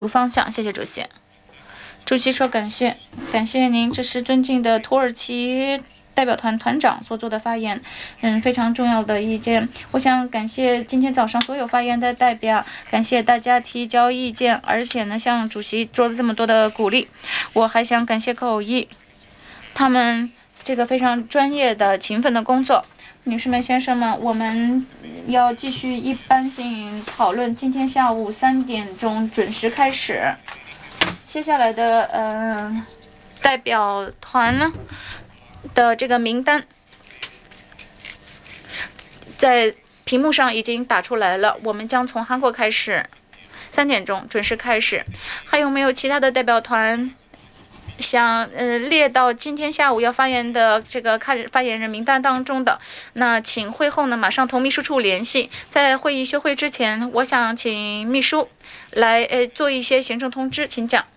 方向。谢谢主席。主席说感谢您，这是尊敬的土耳其代表团团长所做的发言，非常重要的意见。我想感谢今天早上所有发言的代表，感谢大家提交意见，而且呢，向主席做了这么多的鼓励。我还想感谢口译，他们这个非常专业的、勤奋的工作。女士们、先生们，我们要继续一般性讨论，今天下午3点钟准时开始。接下来的代表团呢的这个名单在屏幕上已经打出来了，我们将从韩国开始，3点钟准时开始。还有没有其他的代表团想列到今天下午要发言的这个发言人名单当中的？那请会后呢马上同秘书处联系。在会议休会之前，我想请秘书来做一些行政通知，请讲。